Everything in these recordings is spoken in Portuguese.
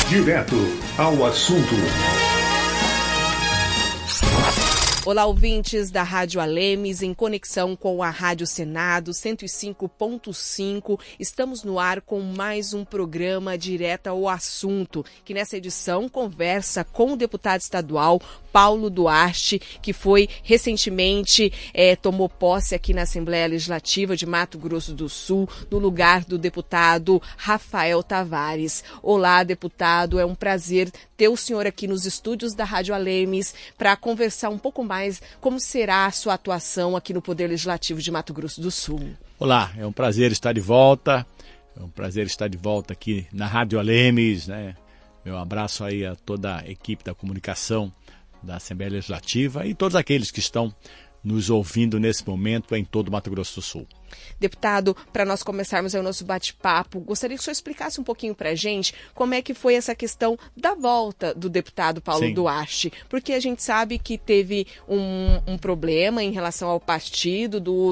Direto ao assunto. Olá, ouvintes da Rádio Alemes, em conexão com a Rádio Senado 105.5. Estamos no ar com mais um programa Direto ao Assunto, que nessa edição conversa com o deputado estadual Paulo Duarte, que foi recentemente, tomou posse aqui na Assembleia Legislativa de Mato Grosso do Sul, no lugar do deputado Rafael Tavares. Olá, deputado, é um prazer ter o senhor aqui nos estúdios da Rádio Alemes para conversar um pouco mais como será a sua atuação aqui no Poder Legislativo de Mato Grosso do Sul. Olá, é um prazer estar de volta, aqui na Rádio Alemes, né? Meu abraço aí a toda a equipe da comunicação da Assembleia Legislativa e todos aqueles que estão nos ouvindo nesse momento em todo o Mato Grosso do Sul. Deputado, para nós começarmos o nosso bate-papo, gostaria que o senhor explicasse um pouquinho para a gente como é que foi essa questão da volta do deputado Paulo Duarte, porque a gente sabe que teve um problema em relação ao partido do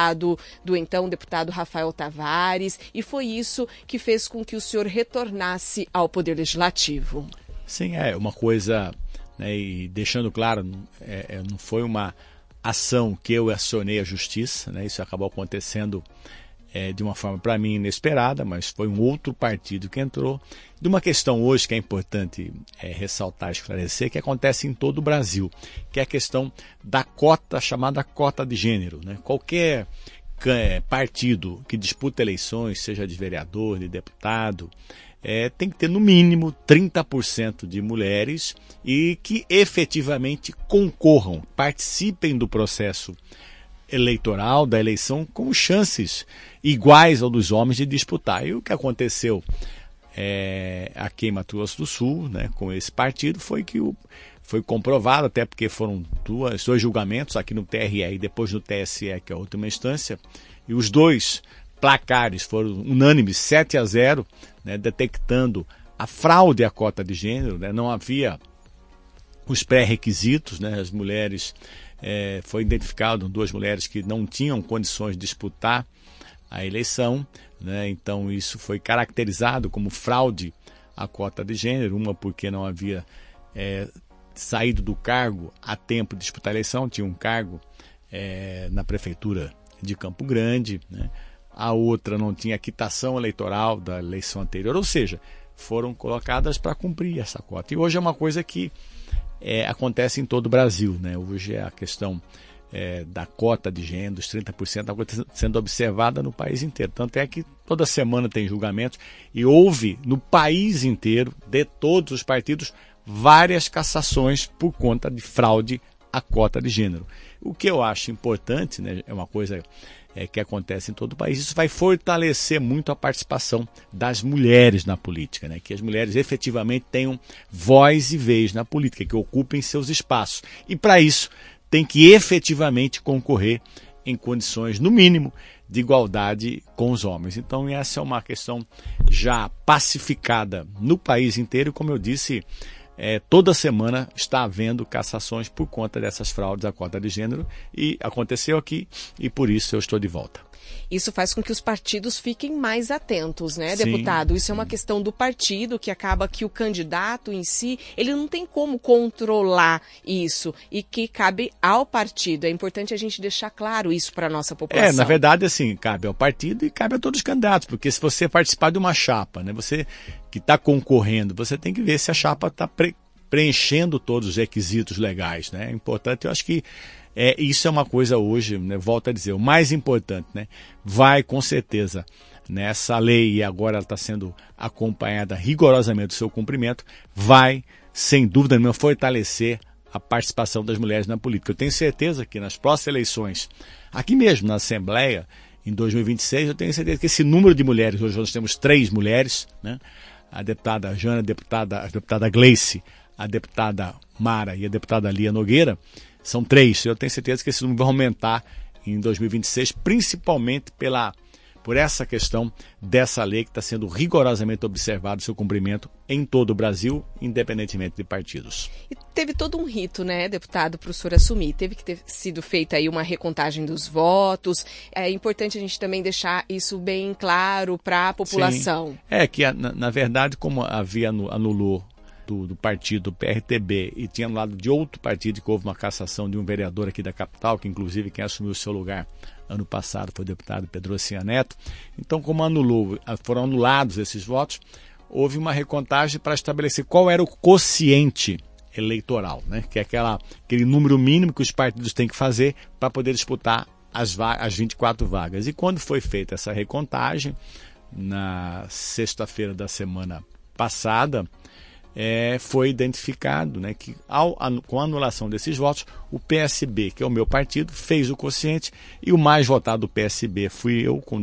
então deputado Rafael Tavares, e foi isso que fez com que o senhor retornasse ao Poder Legislativo. Sim, é uma coisa, né, e deixando claro, não foi uma ação que eu acionei a justiça, né? Isso acabou acontecendo de uma forma, para mim, inesperada, mas foi um outro partido que entrou. De uma questão hoje que é importante ressaltar, esclarecer, que acontece em todo o Brasil, que é a questão da cota, chamada cota de gênero, né? Qualquer partido que disputa eleições, seja de vereador, de deputado, tem que ter no mínimo 30% de mulheres e que efetivamente concorram, participem do processo eleitoral, da eleição, com chances iguais ao dos homens de disputar. E o que aconteceu aqui em Mato Grosso do Sul, né, com esse partido, foi que foi comprovado, até porque foram dois julgamentos, aqui no TRE e depois no TSE, que é a última instância, e os dois placares foram unânimes, 7-0, né, detectando a fraude à cota de gênero, né, não havia os pré-requisitos, né, as mulheres, foi identificado 2 mulheres que não tinham condições de disputar a eleição, né, então isso foi caracterizado como fraude à cota de gênero, uma porque não havia saído do cargo a tempo de disputar a eleição, tinha um cargo na prefeitura de Campo Grande, né, a outra não tinha quitação eleitoral da eleição anterior, ou seja, foram colocadas para cumprir essa cota. E hoje é uma coisa que acontece em todo o Brasil, né? Hoje é a questão da cota de gênero, dos 30%, está sendo observada no país inteiro. Tanto é que toda semana tem julgamentos e houve no país inteiro, de todos os partidos, várias cassações por conta de fraude à cota de gênero. O que eu acho importante, né, é uma coisa que acontece em todo o país, isso vai fortalecer muito a participação das mulheres na política, né? Que as mulheres efetivamente tenham voz e vez na política, que ocupem seus espaços. E para isso tem que efetivamente concorrer em condições, no mínimo, de igualdade com os homens. Então essa é uma questão já pacificada no país inteiro, e como eu disse, toda semana está havendo cassações por conta dessas fraudes à cota de gênero, e aconteceu aqui, e por isso eu estou de volta. Isso faz com que os partidos fiquem mais atentos, né, Sim, deputado? Isso é uma questão do partido, que acaba que o candidato em si, ele não tem como controlar isso, e que cabe ao partido. É importante a gente deixar claro isso para a nossa população. Na verdade, assim, cabe ao partido e cabe a todos os candidatos, porque se você participar de uma chapa, né, você que está concorrendo, você tem que ver se a chapa está preenchendo todos os requisitos legais, né? É importante, eu acho que isso é uma coisa hoje, né, volto a dizer, o mais importante, né? Vai com certeza nessa lei, e agora ela está sendo acompanhada rigorosamente do seu cumprimento, vai, sem dúvida nenhuma, fortalecer a participação das mulheres na política. Eu tenho certeza que nas próximas eleições, aqui mesmo na Assembleia, em 2026, eu tenho certeza que esse número de mulheres, hoje nós temos 3 mulheres, né? A deputada Jana, a deputada Gleice, a deputada Mara e a deputada Lia Nogueira, são 3. Eu tenho certeza que esse número vai aumentar em 2026, principalmente por essa questão dessa lei que está sendo rigorosamente observado o seu cumprimento em todo o Brasil, independentemente de partidos. E teve todo um rito, né, deputado, para o senhor assumir. Teve que ter sido feita aí uma recontagem dos votos. É importante a gente também deixar isso bem claro para a população. Sim. É que, na verdade, como havia anulou do partido PRTB e tinha no lado de outro partido que houve uma cassação de um vereador aqui da capital, que inclusive quem assumiu o seu lugar ano passado foi o deputado Pedrocinha Neto. Então, como foram anulados esses votos, houve uma recontagem para estabelecer qual era o quociente eleitoral, né? Que é aquele número mínimo que os partidos têm que fazer para poder disputar as 24 vagas. E quando foi feita essa recontagem, na sexta-feira da semana passada, foi identificado, né, que com a anulação desses votos, o PSB, que é o meu partido, fez o quociente e o mais votado do PSB fui eu, com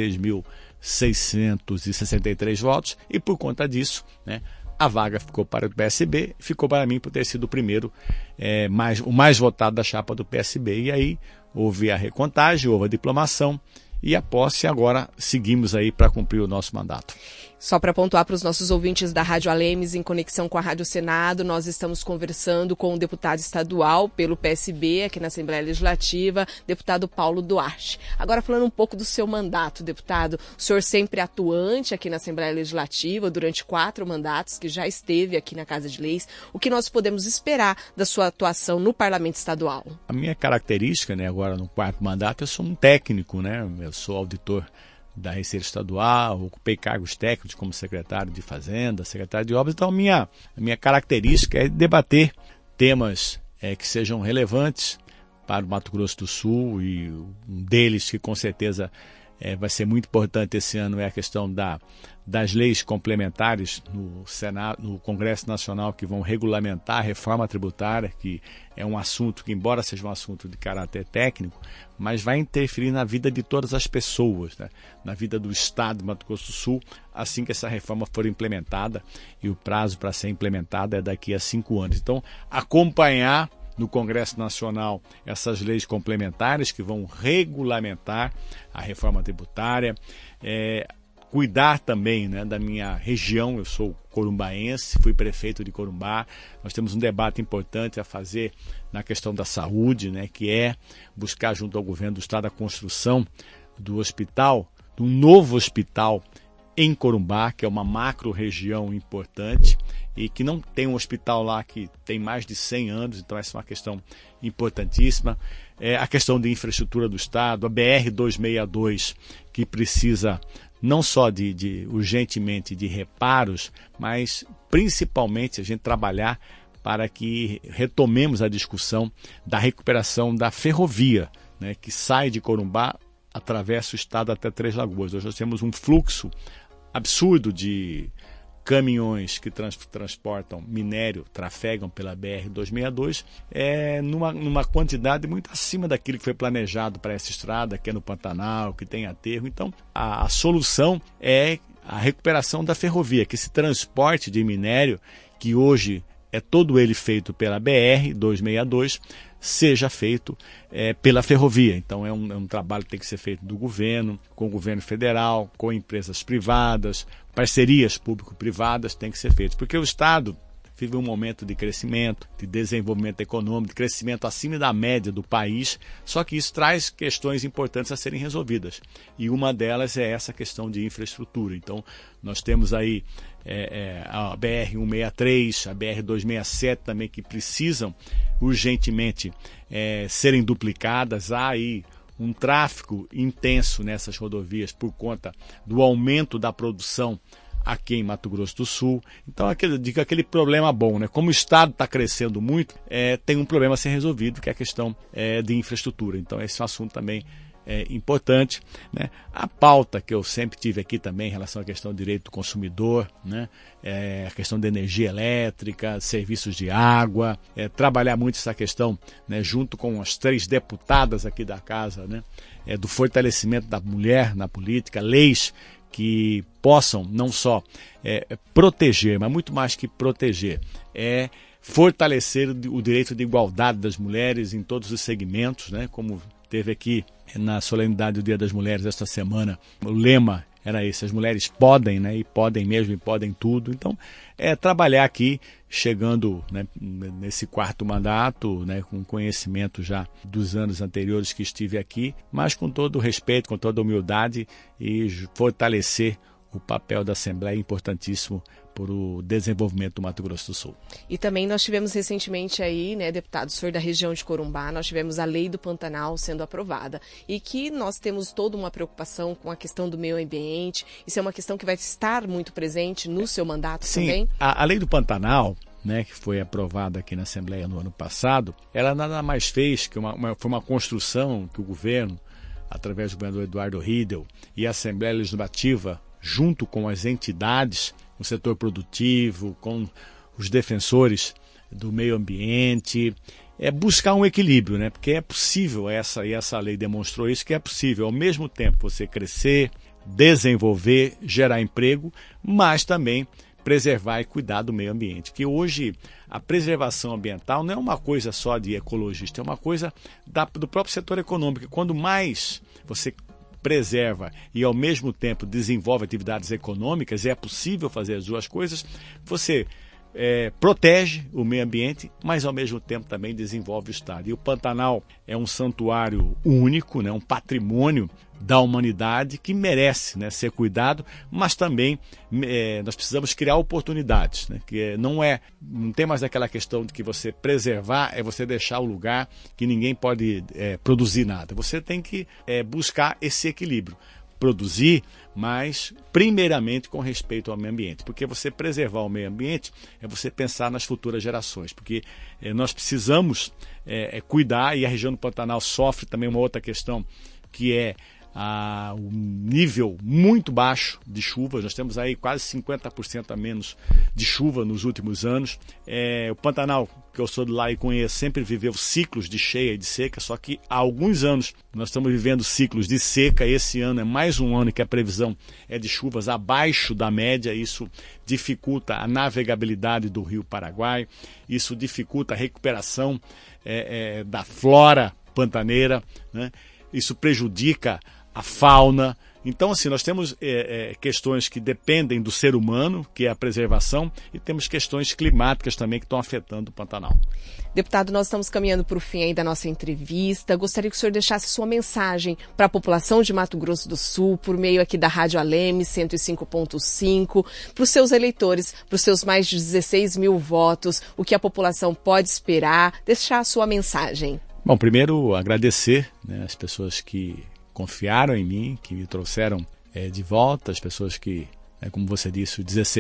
16.663 votos, e por conta disso, né, a vaga ficou para o PSB, ficou para mim por ter sido o primeiro, o mais votado da chapa do PSB. E aí houve a recontagem, houve a diplomação e a posse, agora seguimos aí para cumprir o nosso mandato. Só para pontuar para os nossos ouvintes da Rádio Alemes, em conexão com a Rádio Senado, nós estamos conversando com o deputado estadual pelo PSB aqui na Assembleia Legislativa, deputado Paulo Duarte. Agora, falando um pouco do seu mandato, deputado, o senhor sempre atuante aqui na Assembleia Legislativa, durante 4 mandatos, que já esteve aqui na Casa de Leis, o que nós podemos esperar da sua atuação no Parlamento Estadual? A minha característica, né, agora no 4º mandato, eu sou um técnico, né, eu sou auditor da Receita Estadual, ocupei cargos técnicos como secretário de Fazenda, secretário de Obras. Então, a minha característica é debater temas que sejam relevantes para o Mato Grosso do Sul, e um deles que com certeza vai ser muito importante esse ano é a questão das leis complementares no Senado, no Congresso Nacional, que vão regulamentar a reforma tributária, que é um assunto que, embora seja um assunto de caráter técnico, mas vai interferir na vida de todas as pessoas, né? Na vida do Estado de Mato Grosso do Sul, assim que essa reforma for implementada, e o prazo para ser implementada é daqui a 5 anos. Então, acompanhar no Congresso Nacional essas leis complementares que vão regulamentar a reforma tributária, cuidar também, né, da minha região. Eu sou corumbaense, fui prefeito de Corumbá. Nós temos um debate importante a fazer na questão da saúde, né, que é buscar junto ao governo do estado a construção do hospital, de um novo hospital em Corumbá, que é uma macro-região importante e que não tem um hospital lá que tem mais de 100 anos, então essa é uma questão importantíssima. A questão de infraestrutura do estado, a BR-262, que precisa não só urgentemente de reparos, mas principalmente a gente trabalhar para que retomemos a discussão da recuperação da ferrovia, né, que sai de Corumbá, atravessa o estado até Três Lagoas. Hoje nós temos um fluxo absurdo de caminhões que transportam minério, trafegam pela BR-262, numa quantidade muito acima daquilo que foi planejado para essa estrada, que é no Pantanal, que tem aterro. Então, a solução é a recuperação da ferrovia, que esse transporte de minério, que hoje é todo ele feito pela BR-262, seja feito pela ferrovia. Então é um trabalho que tem que ser feito do governo, com o governo federal, com empresas privadas, parcerias público-privadas tem que ser feitas, porque o Estado vive um momento de crescimento, de desenvolvimento econômico, de crescimento acima da média do país, só que isso traz questões importantes a serem resolvidas. E uma delas é essa questão de infraestrutura. Então, nós temos aí a BR-163, a BR-267 também, que precisam urgentemente serem duplicadas. Há aí um tráfego intenso nessas rodovias por conta do aumento da produção aqui em Mato Grosso do Sul. Então, aquele problema bom, né? Como o Estado está crescendo muito, tem um problema a ser resolvido, que é a questão de infraestrutura. Então, esse é um assunto também importante, né? A pauta que eu sempre tive aqui também em relação à questão do direito do consumidor, né? A questão da energia elétrica, serviços de água, trabalhar muito essa questão, né, junto com as 3 deputadas aqui da casa, né, do fortalecimento da mulher na política, leis que possam não só proteger, mas muito mais que proteger, fortalecer o direito de igualdade das mulheres em todos os segmentos, né, como teve aqui na solenidade do Dia das Mulheres esta semana, o lema era esse: as mulheres podem, né? E podem mesmo, e podem tudo. Então, trabalhar aqui, chegando, né, nesse 4º mandato, né, com conhecimento já dos anos anteriores que estive aqui, mas com todo o respeito, com toda a humildade, e fortalecer o papel da Assembleia, importantíssimo para o desenvolvimento do Mato Grosso do Sul. E também nós tivemos recentemente aí, né, deputado, o senhor da região de Corumbá, nós tivemos a lei do Pantanal sendo aprovada e que nós temos toda uma preocupação com a questão do meio ambiente. Isso é uma questão que vai estar muito presente no seu mandato. Sim, também? A lei do Pantanal, né, que foi aprovada aqui na Assembleia no ano passado, ela nada mais fez que foi uma construção que o governo, através do governador Eduardo Riedel e a Assembleia Legislativa, junto com as entidades, o setor produtivo, com os defensores do meio ambiente, buscar um equilíbrio, né? Porque é possível, essa lei demonstrou isso, que é possível ao mesmo tempo você crescer, desenvolver, gerar emprego, mas também preservar e cuidar do meio ambiente. Que hoje a preservação ambiental não é uma coisa só de ecologista, é uma coisa do próprio setor econômico. Quando mais você preserva e ao mesmo tempo desenvolve atividades econômicas, é possível fazer as duas coisas, você protege o meio ambiente, mas ao mesmo tempo também desenvolve o Estado. E o Pantanal é um santuário único, né, um patrimônio da humanidade que merece, né, ser cuidado, mas também nós precisamos criar oportunidades, né, que não tem mais aquela questão de que você preservar é você deixar o lugar que ninguém pode produzir nada. Você tem que buscar esse equilíbrio. Produzir, mas primeiramente com respeito ao meio ambiente, porque você preservar o meio ambiente é você pensar nas futuras gerações, porque nós precisamos cuidar, e a região do Pantanal sofre também uma outra questão, que é o nível muito baixo de chuvas. Nós temos aí quase 50% a menos de chuva nos últimos anos. O Pantanal, que eu sou de lá e conheço, sempre viveu ciclos de cheia e de seca, só que há alguns anos nós estamos vivendo ciclos de seca. Esse ano é mais um ano que a previsão é de chuvas abaixo da média. Isso dificulta a navegabilidade do Rio Paraguai, isso dificulta a recuperação da flora pantaneira, né? Isso prejudica a fauna. Então, assim, nós temos questões que dependem do ser humano, que é a preservação, e temos questões climáticas também que estão afetando o Pantanal. Deputado, nós estamos caminhando para o fim aí da nossa entrevista. Gostaria que o senhor deixasse sua mensagem para a população de Mato Grosso do Sul, por meio aqui da Rádio Aleme 105.5, para os seus eleitores, para os seus mais de 16 mil votos, o que a população pode esperar, deixar a sua mensagem. Bom, primeiro agradecer, né, as pessoas que confiaram em mim, que me trouxeram de volta, as pessoas que, como você disse,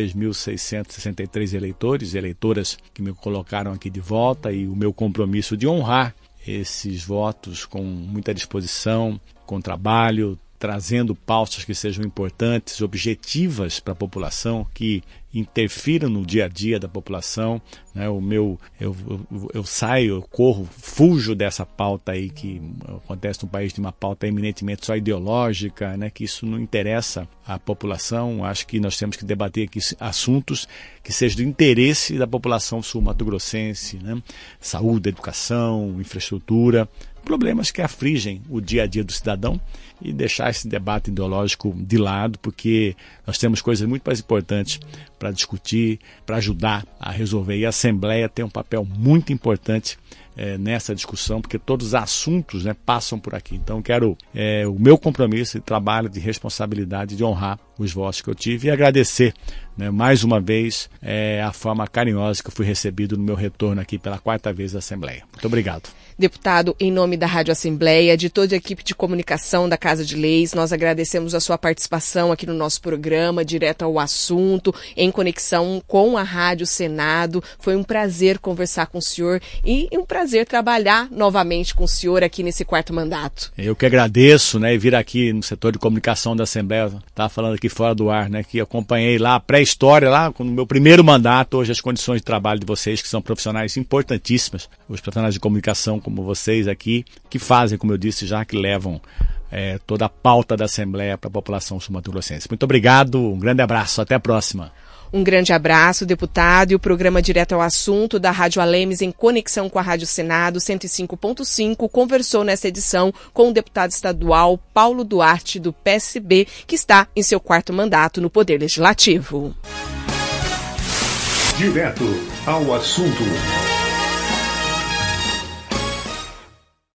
16.663 eleitores e eleitoras que me colocaram aqui de volta, e o meu compromisso de honrar esses votos com muita disposição, com trabalho, trazendo pautas que sejam importantes, objetivas para a população, que interfiram no dia a dia da população, né? Eu saio, eu corro, fujo dessa pauta aí que acontece no país, de uma pauta eminentemente só ideológica, né? Que isso não interessa à população. Acho que nós temos que debater aqui assuntos que sejam do interesse da população sul-mato-grossense, né? Saúde, educação, infraestrutura, problemas que afligem o dia a dia do cidadão, e deixar esse debate ideológico de lado, porque nós temos coisas muito mais importantes para discutir, para ajudar a resolver. E a Assembleia tem um papel muito importante nessa discussão, porque todos os assuntos, né, passam por aqui. Então, quero o meu compromisso de trabalho, de responsabilidade, de honrar os votos que eu tive, e agradecer, né, mais uma vez a forma carinhosa que eu fui recebido no meu retorno aqui pela 4ª vez à Assembleia. Muito obrigado. Deputado, em nome da Rádio Assembleia, de toda a equipe de comunicação da Casa de Leis, nós agradecemos a sua participação aqui no nosso programa, direto ao assunto, em conexão com a Rádio Senado. Foi um prazer conversar com o senhor e um prazer trabalhar novamente com o senhor aqui nesse 4º mandato. Eu que agradeço, né, e vir aqui no setor de comunicação da Assembleia. Estava falando aqui fora do ar, né, que acompanhei lá a pré-história, lá no meu primeiro mandato, hoje as condições de trabalho de vocês, que são profissionais importantíssimas, os profissionais de comunicação como vocês aqui, que fazem, como eu disse já, que levam toda a pauta da Assembleia para a população sul-mato-grossense. Muito obrigado, um grande abraço, até a próxima. Um grande abraço, deputado, e o programa Direto ao Assunto da Rádio Alemes, em conexão com a Rádio Senado 105.5, conversou nessa edição com o deputado estadual Paulo Duarte, do PSB, que está em seu 4º mandato no Poder Legislativo. Direto ao assunto.